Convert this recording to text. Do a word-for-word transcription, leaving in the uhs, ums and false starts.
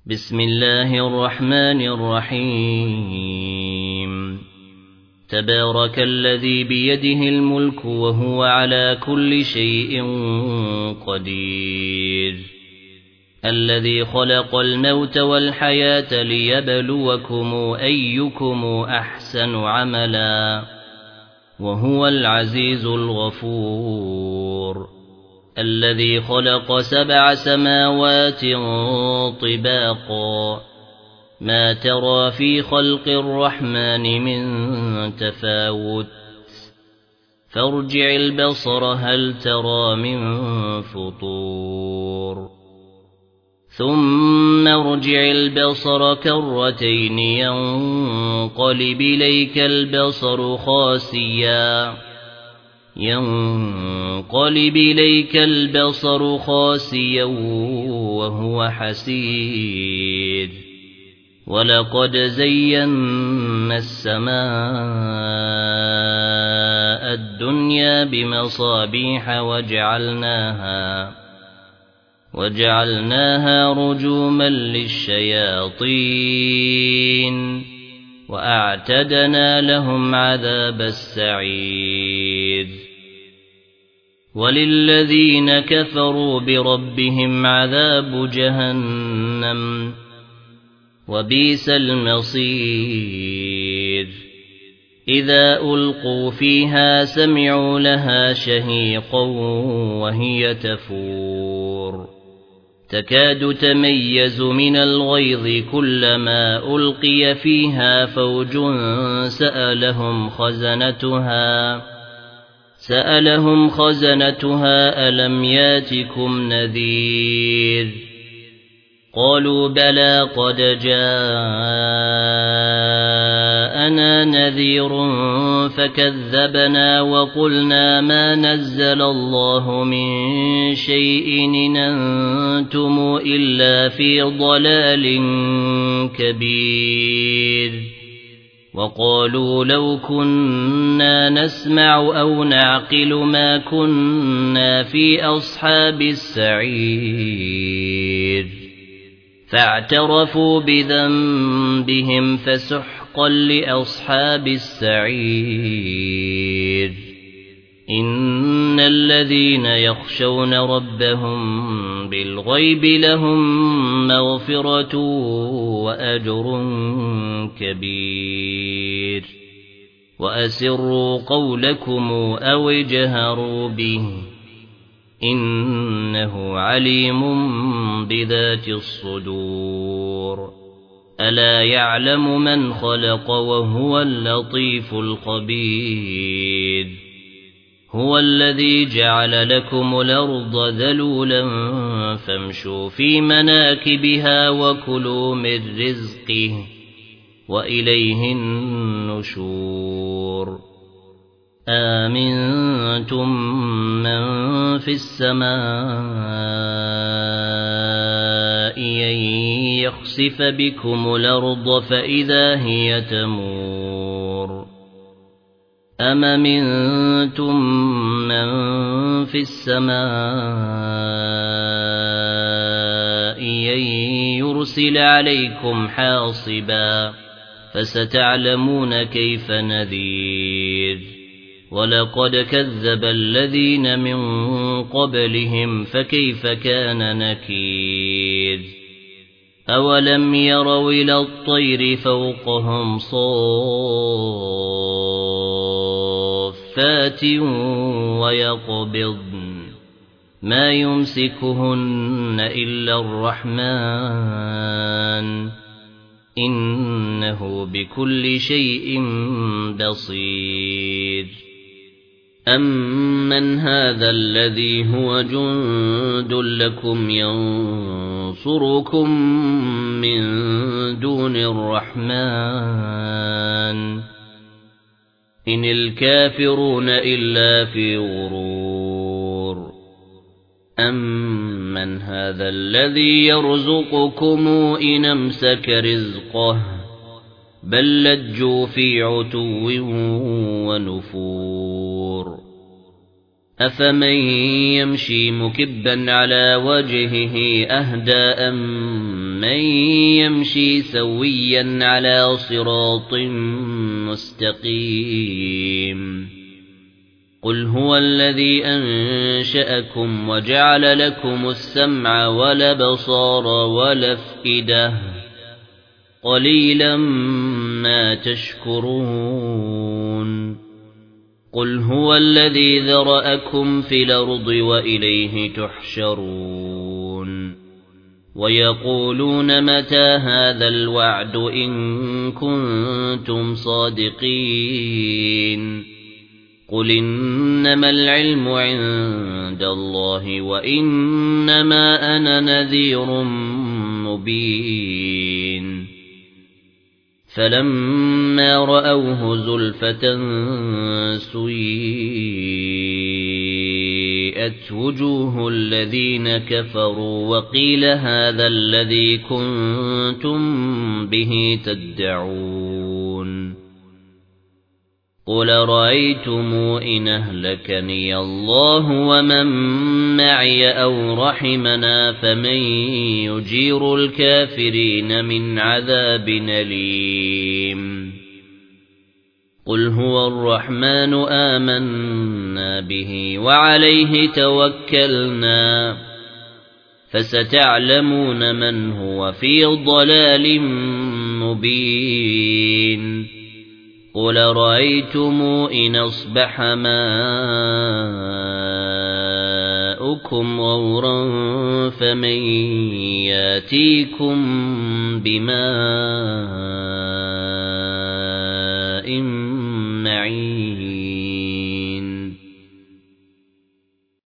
بسم الله الرحمن الرحيم تبارك الذي بيده الملك وهو على كل شيء قدير الذي خلق الموت والحياة ليبلوكم أيكم أحسن عملا وهو العزيز الغفور الذي خلق سبع سماوات طباقا ما ترى في خلق الرحمن من تفاوت فارجع البصر هل ترى من فطور ثم ارجع البصر كرتين ينقلب إليك البصر خاسئا ينقلب إليك البصر خاسئا وهو حسير ولقد زينا السماء الدنيا بمصابيح وجعلناها وجعلناها رجوما للشياطين وأعتدنا لهم عذاب السعير وللذين كفروا بربهم عذاب جهنم وبئس المصير إذا ألقوا فيها سمعوا لها شهيقا وهي تفور تكاد تميز من الغيظ كلما ألقي فيها فوج سألهم خزنتها سألهم خزنتها ألم ياتكم نذير قالوا بلى قد جاءنا نذير فكذبنا وقلنا ما نزل الله من شيء إن أنتم إلا في ضلال كبير وقالوا لو كنا نسمع أو نعقل ما كنا في أصحاب السعير فاعترفوا بذنبهم فسحقا لأصحاب السعير إن الذين يخشون ربهم بالغيب لهم مغفرة وأجر كبير وأسروا قولكم أو اجهروا به إنه عليم بذات الصدور ألا يعلم من خلق وهو اللطيف الخبير هو الذي جعل لكم الأرض ذلولا فامشوا في مناكبها وكلوا من رزقه وإليه النشور آمنتم من في السماء أن يخسف بكم الأرض فإذا هي تمور أم أمنتم من في السماء أن يرسل عليكم حاصبا فستعلمون كيف نذير ولقد كذب الذين من قبلهم فكيف كان نكير أولم يروا إلى الطير فوقهم صافات ويقبضن ما يمسكهن إلا الرحمن إنه بكل شيء بصير أمن هذا الذي هو جند لكم ينصركم من دون الرحمن إن الكافرون إلا في غرور أمن هذا الذي يرزقكم إن أمسك رزقه بل لجوا في عتو ونفور أفمن يمشي مكبا على وجهه أهدى أم من يمشي سويا على صراط مستقيم قل هو الذي أنشأكم وجعل لكم السمع والأبصار والأفئدة قليلا ما تشكرون قل هو الذي ذرأكم في الأرض وإليه تحشرون ويقولون متى هذا الوعد إن كنتم صادقين قل إنما العلم عند الله وإنما أنا نذير مبين فلما رأوه زلفة سيئت وجوه الذين كفروا وقيل هذا الذي كنتم به تدعون قل رأيتم إن أهلكني الله ومن معي أو رحمنا فمن يجير الكافرين من عذاب أليم قل هو الرحمن آمنا به وعليه توكلنا فستعلمون من هو في ضلال مبين قل رأيتم إن أصبح ماؤكم غورا فمن ياتيكم بماء معين